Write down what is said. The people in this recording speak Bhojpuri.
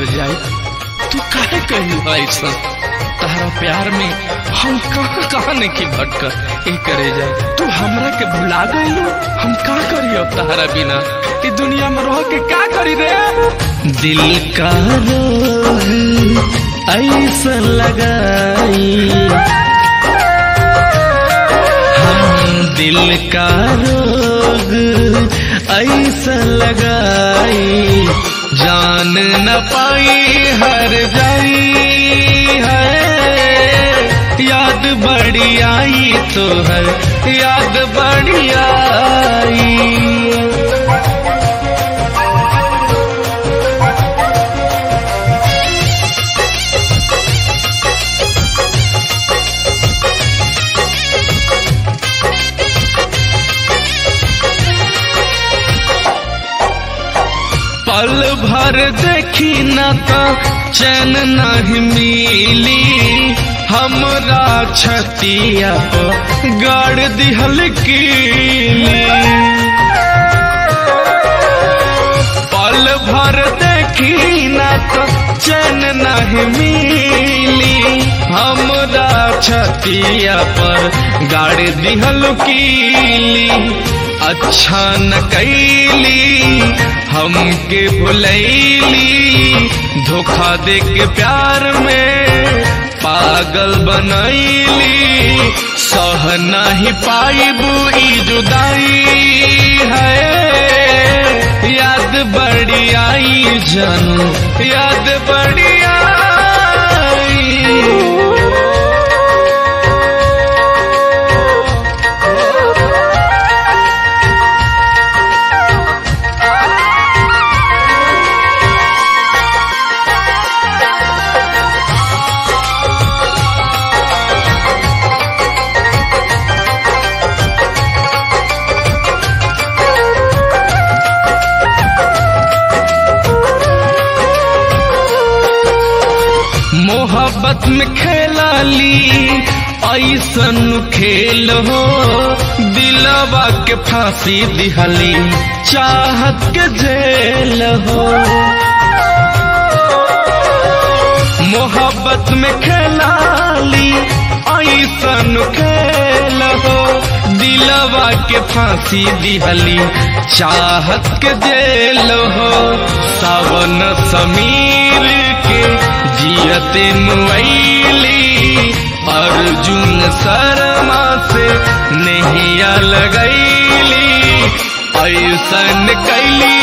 मर जाए। तू काहे कही ऐसा? तारा प्यार में हम कहाँ कहाँ नहीं भटक ए करे जाए। तू हमरा के भुला गई, हम का करी अब तारा बिना? ई दुनिया में रह के का करी रे? दिल का रोग ऐसा लगाई, हम दिल का रोग ऐसा लगाई, जान न पाई हर जाई है। याद बड़ी आई तो है, याद बड़ी आई। पल भर देखी न तो चैन नहीं मिली, हमरा छतिया पर गाड़ दिहल कीली। पल भर देखी न तो चैन नहीं मिली, हमरा छतिया पर गाड़ दिहल कीली। अच्छा न कैली हमके भुलैली, धोखा दे के प्यार में पागल बनैली। सह नहीं पाईबू ई जुदाई है, याद बड़ी आई जानू, याद बड़ी आई। मोहब्बत में खेला ली ऐसन खेल हो, दिलवा के फांसी दिहली चाहत के जेल हो। मोहब्बत में खेला ली ऐसन खेल हो, दिलवा के फांसी दिहली चाहत के जेल हो। सावन समीर के जियते मुआइली, अर्जुन शर्मा से नहिया लगैली, ऐसन कैली